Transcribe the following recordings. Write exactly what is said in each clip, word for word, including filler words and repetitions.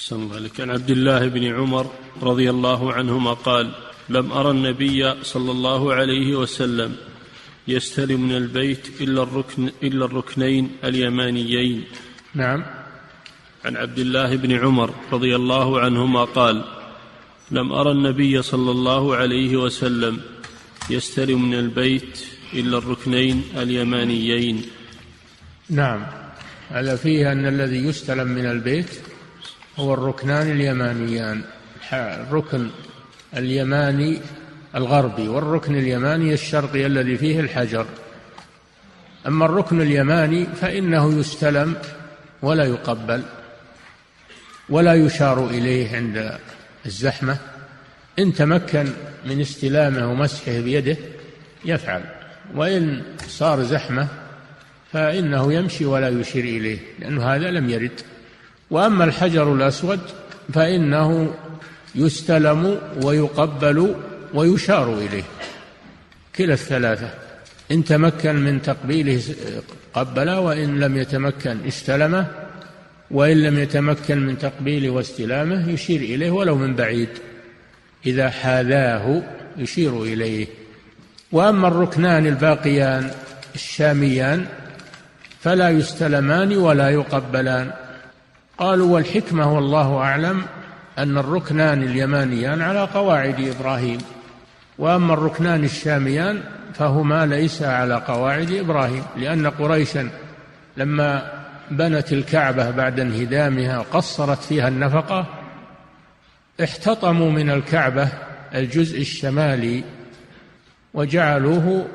أحسن الله لك. عن عبد الله بن عمر رضي الله عنهما قال: لم أرى النبي صلى الله عليه وسلم يستلم من البيت إلا الركن إلا الركنين اليمانيين. نعم. عن عبد الله بن عمر رضي الله عنهما قال: لم أرى النبي صلى الله عليه وسلم يستلم من البيت إلا الركنين اليمانيين. نعم، هذا فيه أن الذي يستلم من البيت هو الركنان اليمانيان، الركن اليماني الغربي والركن اليماني الشرقي الذي فيه الحجر. أما الركن اليماني فإنه يستلم ولا يقبل ولا يشار إليه عند الزحمة. إن تمكن من استلامه ومسحه بيده يفعل، وإن صار زحمة فإنه يمشي ولا يشير إليه، لأنه هذا لم يرد. وأما الحجر الأسود فإنه يستلم ويقبل ويشار إليه، كلا الثلاثة. إن تمكن من تقبيله قبله، وإن لم يتمكن استلمه، وإن لم يتمكن من تقبيله واستلامه يشير إليه ولو من بعيد، إذا حاذاه يشير إليه. وأما الركنان الباقيان الشاميان فلا يستلمان ولا يقبلان. قالوا: والحكمة والله أعلم أن الركنان اليمانيان على قواعد إبراهيم، وأما الركنان الشاميان فهما ليس على قواعد إبراهيم، لأن قريشا لما بنت الكعبة بعد انهدامها قصرت فيها النفقة احتطموا من الكعبة الجزء الشمالي وجعلوه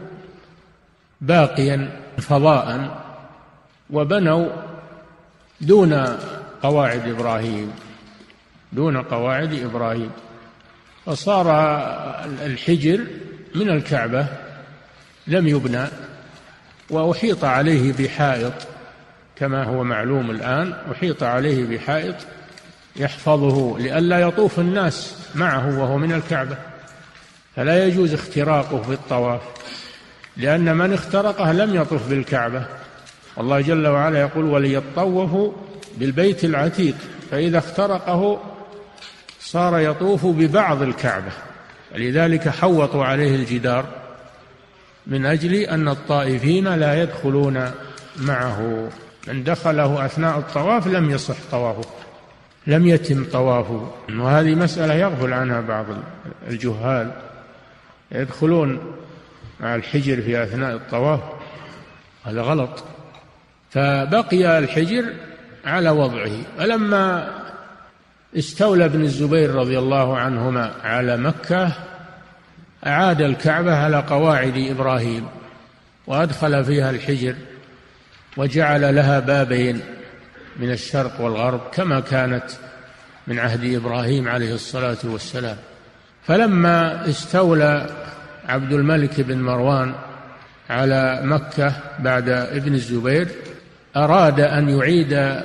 باقيا فضاء، وبنوا دون قواعد إبراهيم دون قواعد إبراهيم فصار الحجر من الكعبة لم يبنى، وأحيط عليه بحائط كما هو معلوم الآن، أحيط عليه بحائط يحفظه لئلا يطوف الناس معه وهو من الكعبة، فلا يجوز اختراقه في الطواف، لأن من اخترقه لم يطف بالكعبة. الله جل وعلا يقول: وليطوفوا بالبيت العتيق، فإذا اخترقه صار يطوف ببعض الكعبة، لذلك حوطوا عليه الجدار من أجل أن الطائفين لا يدخلون معه. من دخله أثناء الطواف لم يصح طوافه، لم يتم طوافه. وهذه مسألة يغفل عنها بعض الجهال، يدخلون مع الحجر في أثناء الطواف، هذا غلط. فبقي الحجر على وضعه. فلما استولى ابن الزبير رضي الله عنهما على مكة أعاد الكعبة على قواعد إبراهيم، وأدخل فيها الحجر وجعل لها بابين من الشرق والغرب كما كانت من عهد إبراهيم عليه الصلاة والسلام. فلما استولى عبد الملك بن مروان على مكة بعد ابن الزبير أراد أن يعيد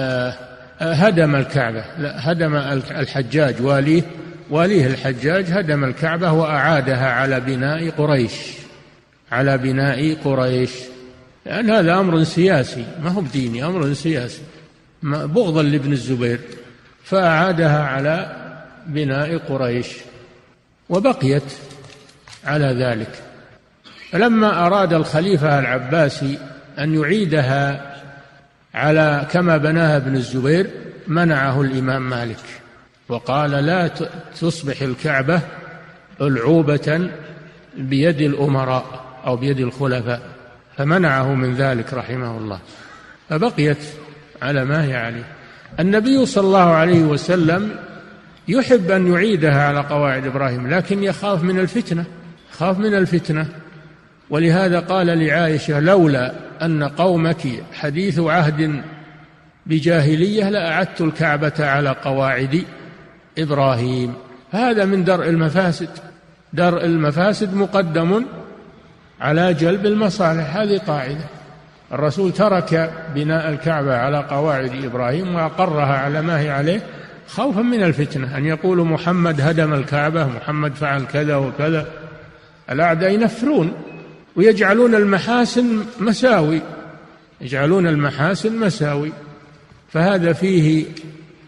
هدم الكعبة، لا هدم الحجاج واليه واليه الحجاج هدم الكعبة وأعادها على بناء قريش على بناء قريش لأن هذا أمر سياسي ما هو ديني، أمر سياسي بغضا لابن الزبير، فأعادها على بناء قريش وبقيت على ذلك. فلما أراد الخليفة العباسي أن يعيدها على كما بناها ابن الزبير منعه الإمام مالك وقال: لا تصبح الكعبة ألعوبة بيد الأمراء أو بيد الخلفاء، فمنعه من ذلك رحمه الله، فبقيت على ما هي عليه. النبي صلى الله عليه وسلم يحب أن يعيدها على قواعد إبراهيم، لكن يخاف من الفتنة خاف من الفتنة ولهذا قال لعائشة: لولا أن قومك حديث عهد بجاهلية لأعدت الكعبة على قواعد إبراهيم. هذا من درء المفاسد، درء المفاسد مقدم على جلب المصالح، هذه قاعدة. الرسول ترك بناء الكعبة على قواعد إبراهيم وأقرها على ما هي عليه خوفا من الفتنة، أن يقولوا محمد هدم الكعبة، محمد فعل كذا وكذا. الأعداء ينفرون ويجعلون المحاسن مساوي يجعلون المحاسن مساوي فهذا فيه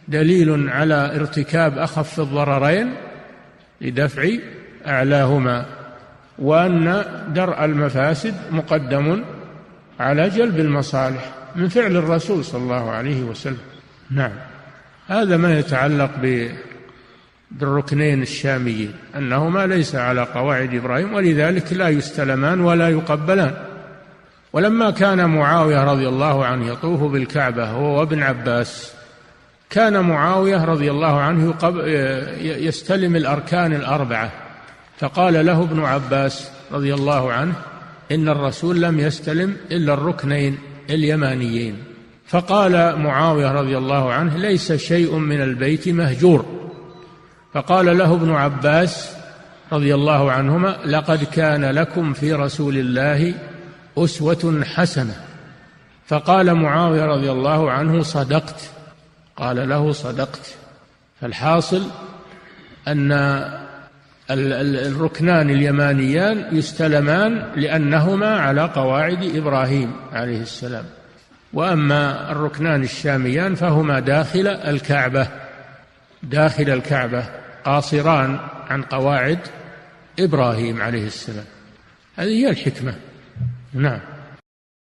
دليل على ارتكاب أخف الضررين لدفع أعلاهما، وأن درء المفاسد مقدم على جلب المصالح من فعل الرسول صلى الله عليه وسلم. نعم، هذا ما يتعلق بالركنين الشاميين، أنهما ليس على قواعد إبراهيم، ولذلك لا يستلمان ولا يقبلان. ولما كان معاوية رضي الله عنه يطوف بالكعبة هو وابن عباس، كان معاوية رضي الله عنه يستلم الأركان الأربعة، فقال له ابن عباس رضي الله عنه إن الرسول لم يستلم إلا الركنين اليمانيين. فقال معاوية رضي الله عنه ليس شيء من البيت مهجور. فقال له ابن عباس رضي الله عنهما لقد كان لكم في رسول الله أسوة حسنة. فقال معاوية رضي الله عنه صدقت، قال له صدقت. فالحاصل أن الركنان اليمانيان يستلمان لأنهما على قواعد إبراهيم عليه السلام، وأما الركنان الشاميان فهما داخل الكعبة داخل الكعبة قاصران عن قواعد إبراهيم عليه السلام. هذه هي الحكمة. نعم.